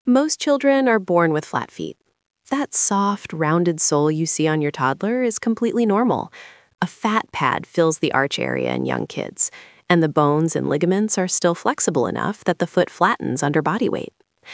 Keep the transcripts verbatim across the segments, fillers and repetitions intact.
Most children are born with flat feet. That soft, rounded sole you see on your toddler is completely normal. A fat pad fills the arch area in young kids, and the bones and ligaments are still flexible enough that the foot flattens under body weight.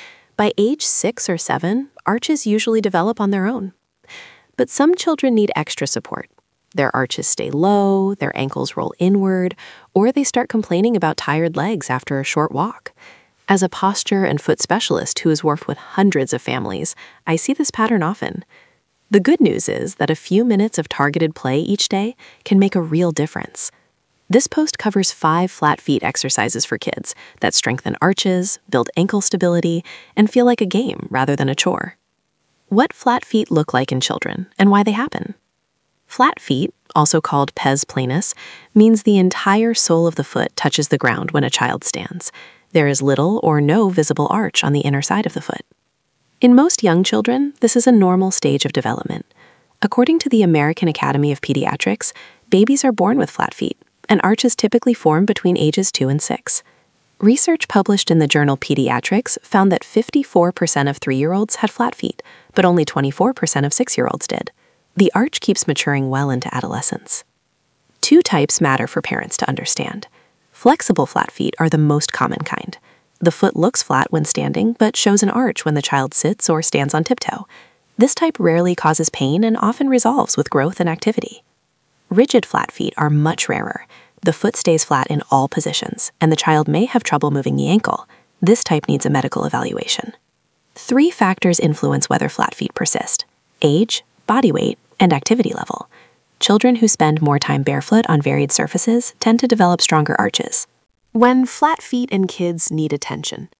By age six or seven, arches usually develop on their own. But some children need extra support. Their arches stay low, their ankles roll inward, or they start complaining about tired legs after a short walk. As a posture and foot specialist who has worked with hundreds of families, I see this pattern often. The good news is that a few minutes of targeted play each day can make a real difference. This post covers five flat feet exercises for kids that strengthen arches, build ankle stability, and feel like a game rather than a chore. What flat feet look like in children and why they happen. Flat feet, also called pes planus, means the entire sole of the foot touches the ground when a child stands. There is little or no visible arch on the inner side of the foot. In most young children, this is a normal stage of development. According to the American Academy of Pediatrics, babies are born with flat feet, and arches typically form between ages two and six. Research published in the journal Pediatrics found that fifty-four percent of three-year-olds had flat feet, but only twenty-four percent of six-year-olds did. The arch keeps maturing well into adolescence. Two types matter for parents to understand. Flexible flat feet are the most common kind. The foot looks flat when standing, but shows an arch when the child sits or stands on tiptoe. This type rarely causes pain and often resolves with growth and activity. Rigid flat feet are much rarer. The foot stays flat in all positions, and the child may have trouble moving the ankle. This type needs a medical evaluation. Three factors influence whether flat feet persist: age, body weight, and activity level. Children who spend more time barefoot on varied surfaces tend to develop stronger arches. When flat feet in kids need attention.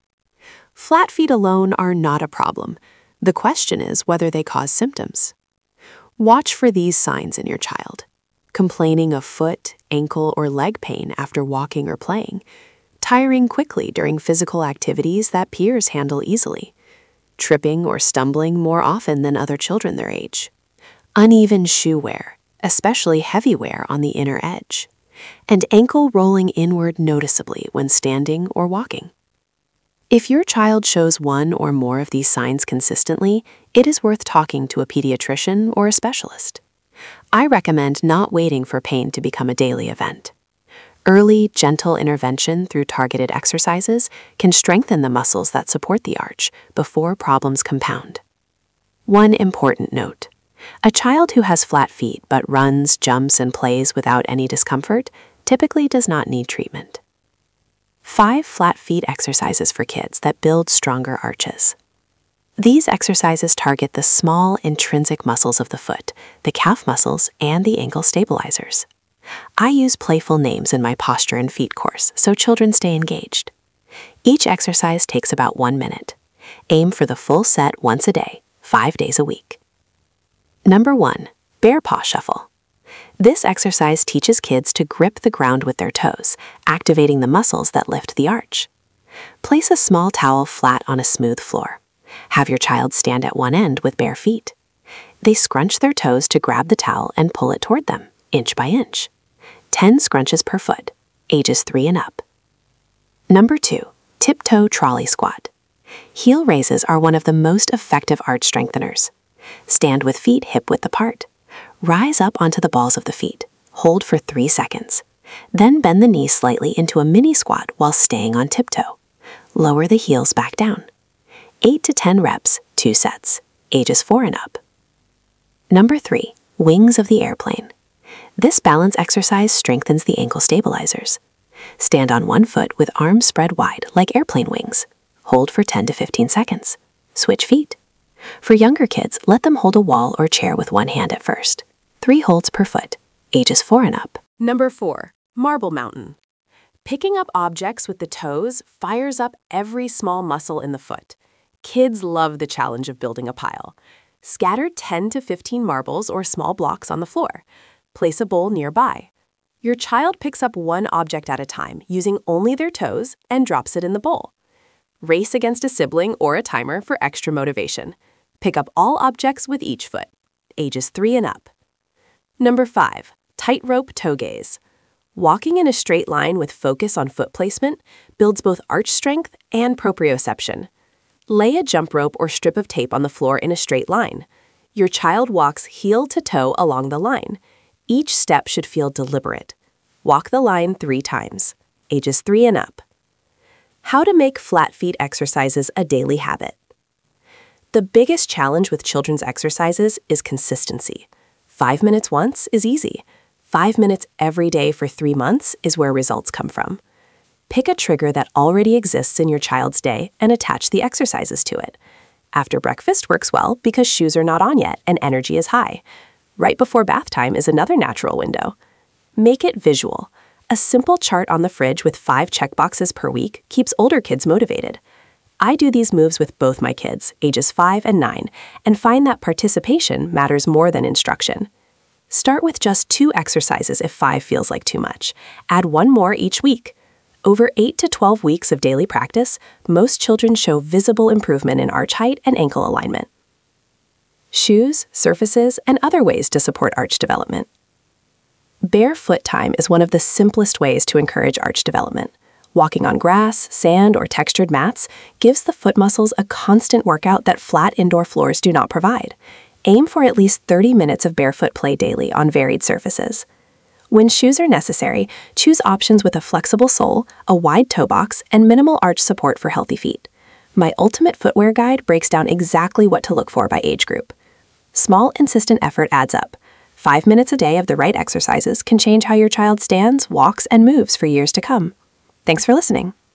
Flat feet alone are not a problem. The question is whether they cause symptoms. Watch for these signs in your child: complaining of foot, ankle, or leg pain after walking or playing, tiring quickly during physical activities that peers handle easily, tripping or stumbling more often than other children their age, uneven shoe wear, especially heavy wear on the inner edge, and ankle rolling inward noticeably when standing or walking. If your child shows one or more of these signs consistently, it is worth talking to a pediatrician or a specialist. I recommend not waiting for pain to become a daily event. Early, gentle intervention through targeted exercises can strengthen the muscles that support the arch before problems compound. One important note: a child who has flat feet but runs, jumps, and plays without any discomfort typically does not need treatment. Five flat feet exercises for kids that build stronger arches. These exercises target the small, intrinsic muscles of the foot, the calf muscles, and the ankle stabilizers. I use playful names in my posture and feet course so children stay engaged. Each exercise takes about one minute. Aim for the full set once a day, five days a week. Number one, bear paw shuffle. This exercise teaches kids to grip the ground with their toes, activating the muscles that lift the arch. Place a small towel flat on a smooth floor. Have your child stand at one end with bare feet. They scrunch their toes to grab the towel and pull it toward them, inch by inch. ten scrunches per foot, ages three and up. Number two, tiptoe trolley squat. Heel raises are one of the most effective arch strengtheners. Stand with feet hip-width apart. Rise up onto the balls of the feet. Hold for three seconds. Then bend the knees slightly into a mini squat while staying on tiptoe. Lower the heels back down. eight to ten reps, two sets, ages four and up. Number three, wings of the airplane. This balance exercise strengthens the ankle stabilizers. Stand on one foot with arms spread wide like airplane wings. Hold for ten to fifteen seconds. Switch feet. For younger kids, let them hold a wall or chair with one hand at first. Three holds per foot, ages four and up. Number four, marble mountain. Picking up objects with the toes fires up every small muscle in the foot. Kids love the challenge of building a pile. Scatter ten to fifteen marbles or small blocks on the floor. Place a bowl nearby. Your child picks up one object at a time using only their toes and drops it in the bowl. Race against a sibling or a timer for extra motivation. Pick up all objects with each foot, ages three and up. Number five, tightrope toe gaze. Walking in a straight line with focus on foot placement builds both arch strength and proprioception. Lay a jump rope or strip of tape on the floor in a straight line. Your child walks heel to toe along the line. Each step should feel deliberate. Walk the line three times. Ages three and up. How to make flat feet exercises a daily habit. The biggest challenge with children's exercises is consistency. Five minutes once is easy. Five minutes every day for three months is where results come from. Pick a trigger that already exists in your child's day and attach the exercises to it. After breakfast works well because shoes are not on yet and energy is high. Right before bath time is another natural window. Make it visual. A simple chart on the fridge with five checkboxes per week keeps older kids motivated. I do these moves with both my kids, ages five and nine, and find that participation matters more than instruction. Start with just two exercises if five feels like too much. Add one more each week. Over eight to twelve weeks of daily practice, most children show visible improvement in arch height and ankle alignment. Shoes, surfaces, and other ways to support arch development. Barefoot time is one of the simplest ways to encourage arch development. Walking on grass, sand, or textured mats gives the foot muscles a constant workout that flat indoor floors do not provide. Aim for at least thirty minutes of barefoot play daily on varied surfaces. When shoes are necessary, choose options with a flexible sole, a wide toe box, and minimal arch support for healthy feet. My Ultimate Footwear Guide breaks down exactly what to look for by age group. Small, insistent effort adds up. Five minutes a day of the right exercises can change how your child stands, walks, and moves for years to come. Thanks for listening.